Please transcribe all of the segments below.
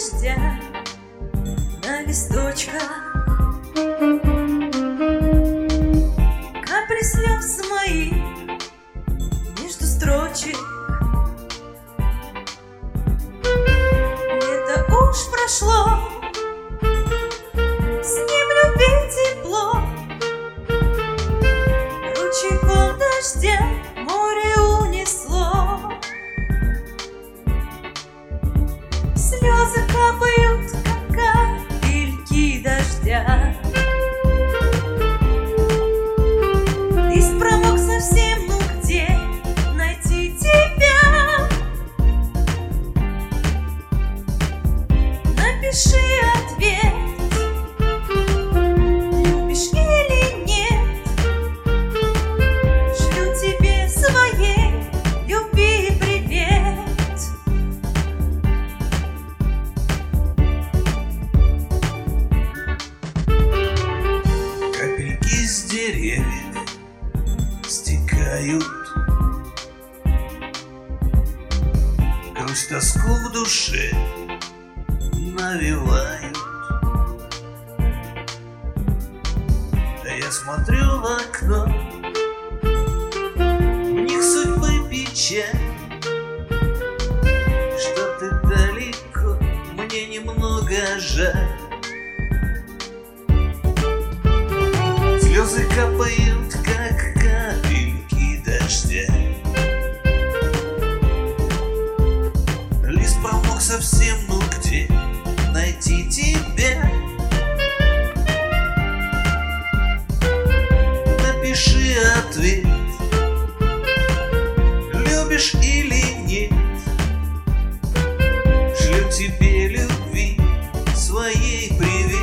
дождя на листочках, капли слез моих между строчек. Лето уж прошло, с ним любви тепло, ручейком дождя море унесло. Слезы капают, как капельки дождя. Лист промок совсем, ну где найти тебя? Напиши ответ, любишь или нет. Шлю тебе своей любви привет. Капельки с деревьев стекают, грусть, тоску в душе навевают. А я смотрю в окно, в них судьбы печаль, что ты далеко, мне немного жаль. Слезы капают, как капельки дождя. Лист промок совсем, ну где найти тебя? Напиши ответ, любишь или нет. Шлю тебе любви своей привет.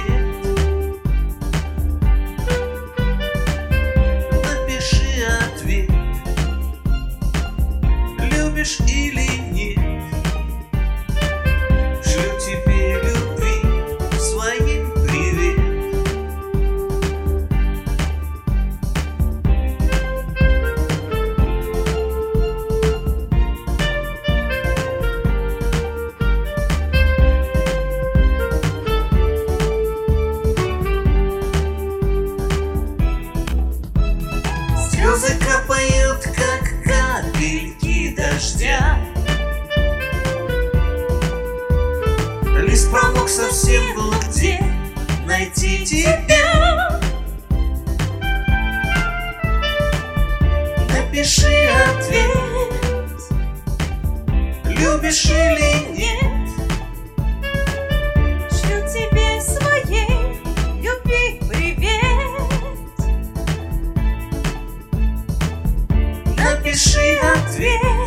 Любишь или нет? Шлю тебе любви своей привет. Слезы капают, как капельки дождя. Лист промок совсем, ну где найти тебя? Напиши ответ, любишь или нет. Шлю тебе своей любви привет. Напиши ответ.